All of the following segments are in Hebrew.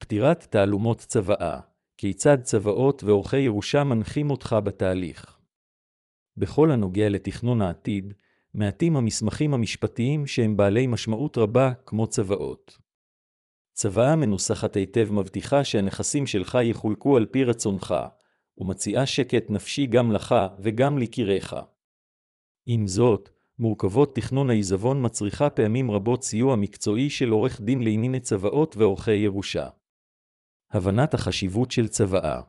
פתירת תעלומות צוואה, כיצד צוואות ועורכי ירושה מנחים אותך בתהליך. בכל הנוגע לתכנון העתיד, מעטים המסמכים המשפטיים שהם בעלי משמעות רבה כמו צוואות. צוואה מנוסחת היטב מבטיחה שהנכסים שלך יחולקו על פי רצונך, ומציעה שקט נפשי גם לך וגם ליקיריך. עם זאת, מורכבות תכנון העיזבון מצריכה פעמים רבות סיוע מקצועי של עורך דין לענייני צוואות ועורכי ירושה. הבנת החשיבות של צוואה.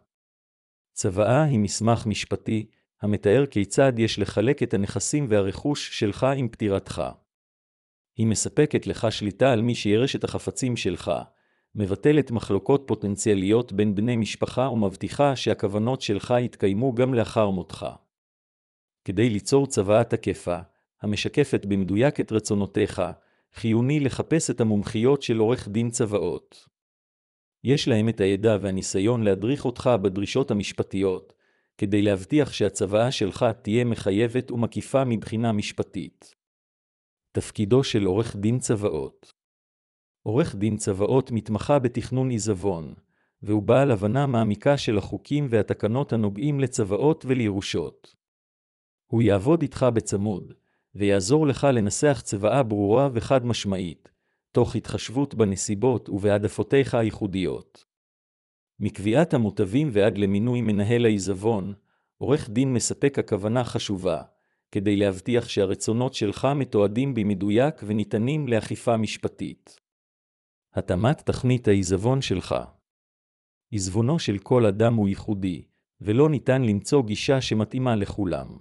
צוואה היא מסמך משפטי, המתאר כיצד יש לחלק את הנכסים והרכוש שלך עם פטירתך. היא מספקת לך שליטה על מי שירש את החפצים שלך, מבטלת מחלוקות פוטנציאליות בין בני משפחה ומבטיחה שהכוונות שלך יתקיימו גם לאחר מותך. כדי ליצור צוואה תקפה, המשקפת במדויק את רצונותיך, חיוני לחפש את המומחיות של עורך דין צוואות. יש להם את הידע והניסיון להדריך אותך בדרישות המשפטיות, כדי להבטיח שהצוואה שלך תהיה מחייבת ומקיפה מבחינה משפטית. תפקידו של עורך דין צוואות. עורך דין צוואות מתמחה בתכנון עיזבון, והוא בעל הבנה מעמיקה של החוקים והתקנות הנוגעים לצוואות ולירושות. הוא יעבוד איתך בצמוד, ויעזור לך לנסח צוואה ברורה וחד משמעית, תוך התחשבות בנסיבות ובהעדפותיך הייחודיות. מקביעת המוטבים ועד למינוי מנהל העיזבון, עורך דין מספק הכוונה חשובה, כדי להבטיח שהרצונות שלך מתועדים במדויק וניתנים לאכיפה משפטית. התאמת תכנית העיזבון שלך. עיזבונו של כל אדם הוא ייחודי, ולא ניתן למצוא גישה שמתאימה לכולם.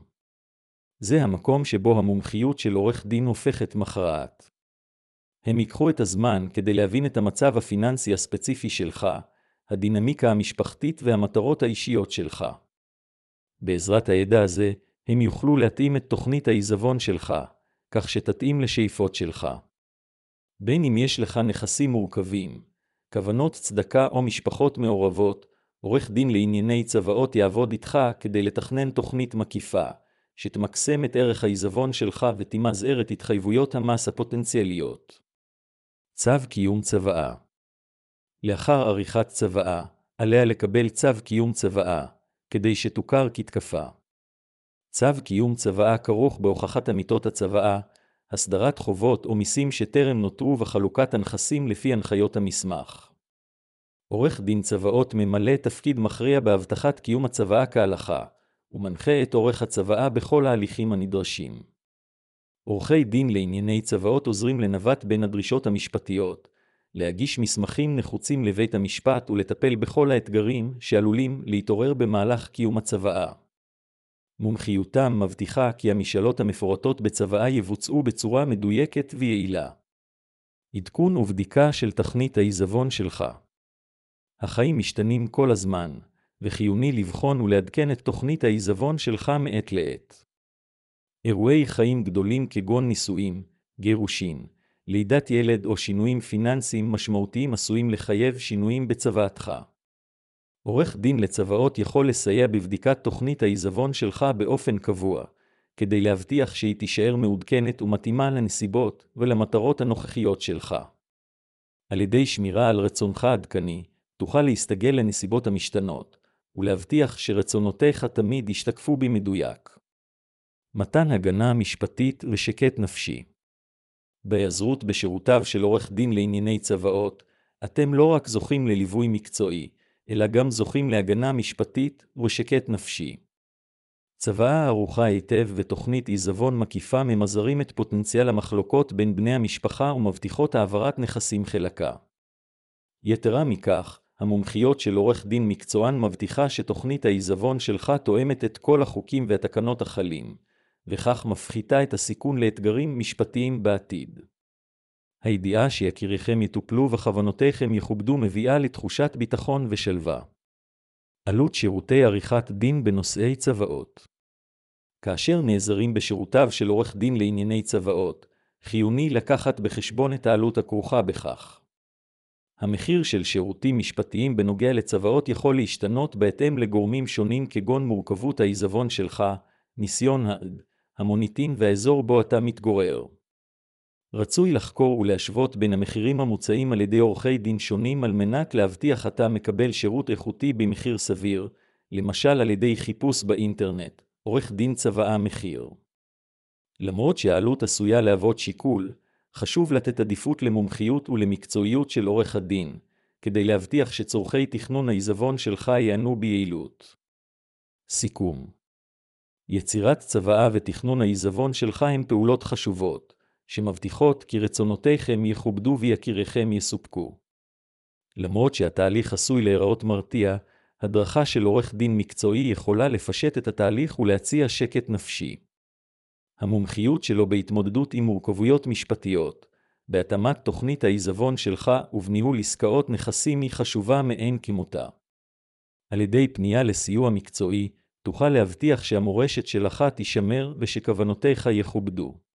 זה המקום שבו המומחיות של עורך דין הופכת מכרעת. הם ייקחו את הזמן כדי להבין את המצב הפיננסי הספציפי שלך, הדינמיקה המשפחתית והמטרות האישיות שלך. בעזרת הידע הזה, הם יוכלו להתאים את תוכנית העיזבון שלך, כך שתתאים לשאיפות שלך. בין אם יש לך נכסים מורכבים, כוונות צדקה או משפחות מעורבות, עורך דין לענייני צוואות יעבוד איתך כדי לתכנן תוכנית מקיפה, שתמקסם את ערך העיזבון שלך ותמזער את התחייבויות המס הפוטנציאליות. צו קיום צוואה. לאחר עריכת צוואה, עליה לקבל צו קיום צוואה, כדי שתוכר כתקפה. צו קיום צוואה כרוך בהוכחת אמיתות הצוואה, הסדרת חובות או מיסים שטרם נותרו וחלוקת הנכסים לפי הנחיות המסמך. עורך דין צוואות ממלא תפקיד מכריע בהבטחת קיום הצוואה כהלכה, ומנחה את עורך הצוואה בכל ההליכים הנדרשים. עורכי דין לענייני צוואות עוזרים לנווט בין הדרישות המשפטיות, להגיש מסמכים נחוצים לבית המשפט ולטפל בכל האתגרים שעלולים להתעורר במהלך קיום הצוואה. מומחיותם מבטיחה כי המשאלות המפורטות בצוואה יבוצעו בצורה מדויקת ויעילה. עדכון ובדיקה של תכנית העיזבון שלך. החיים משתנים כל הזמן, וחיוני לבחון ולעדכן את תוכנית העיזבון שלך מעת לעת. אירועי חיים גדולים כגון נישואים, גירושין, לידת ילד או שינויים פיננסיים משמעותיים עשויים לחייב שינויים בצוואתך. עורך דין לצוואות יכול לסייע בבדיקת תוכנית העיזבון שלך באופן קבוע, כדי להבטיח שהיא תישאר מעודכנת ומתאימה לנסיבות ולמטרות הנוכחיות שלך. על ידי שמירה על רצונך עדכני, תוכל להסתגל לנסיבות המשתנות, ולהבטיח שרצונותיך תמיד ישתקפו במדויק. מתן הגנה משפטית ושקט נפשי. בהיעזרות בשירותיו של עורך דין לענייני צוואות, אתם לא רק זוכים לליווי מקצועי, אלא גם זוכים להגנה משפטית ושקט נפשי. צוואה ערוכה היטב ותוכנית עיזבון מקיפה ממזערים את פוטנציאל המחלוקות בין בני המשפחה ומבטיחות העברת נכסים חלקה. יתרה מכך, המומחיות של עורך דין מקצוען מבטיחה שתוכנית העיזבון שלך תואמת את כל החוקים והתקנות החלים, וכך מפחיתה את הסיכון לאתגרים משפטיים בעתיד. הידיעה שיקיריכם יטופלו וכוונותיכם יכובדו מביאה לתחושת ביטחון ושלווה. עלות שירותי עריכת דין בנושאי צוואות. כאשר נעזרים בשירותיו של עורך דין לענייני צוואות, חיוני לקחת בחשבון את העלות הכרוכה בכך. המחיר של שירותים משפטיים בנוגע לצוואות יכול להשתנות בהתאם לגורמים שונים כגון מורכבות העיזבון שלך, ניסיון המוניטין והאזור בו אתה מתגורר. רצוי לחקור ולהשוות בין המחירים המוצעים על ידי עורכי דין שונים על מנת להבטיח אתה מקבל שירות איכותי במחיר סביר, למשל על ידי חיפוש באינטרנט, עורך דין צוואה מחיר. למרות שהעלות עשויה להוות שיקול, חשוב לתת עדיפות למומחיות ולמקצועיות של עורך הדין, כדי להבטיח שצורכי תכנון העיזבון שלך ייענו ביעילות. סיכום. יצירת צוואה ותכנון העיזבון שלך הם פעולות חשובות, שמבטיחות כי רצונותיכם יכובדו ויקיריכם יסופקו. למרות שהתהליך עשוי להיראות מרתיע, הדרכה של עורך דין מקצועי יכולה לפשט את התהליך ולהציע שקט נפשי. המומחיות שלו בהתמודדות עם מורכבויות משפטיות, בהתאמת תוכנית העיזבון שלך ובניהול עסקאות נכסים היא חשובה מאין כמותה. על ידי פנייה לסיוע מקצועי, תוכל להבטיח שהמורשת שלך תישמר ושכוונותיך יכובדו.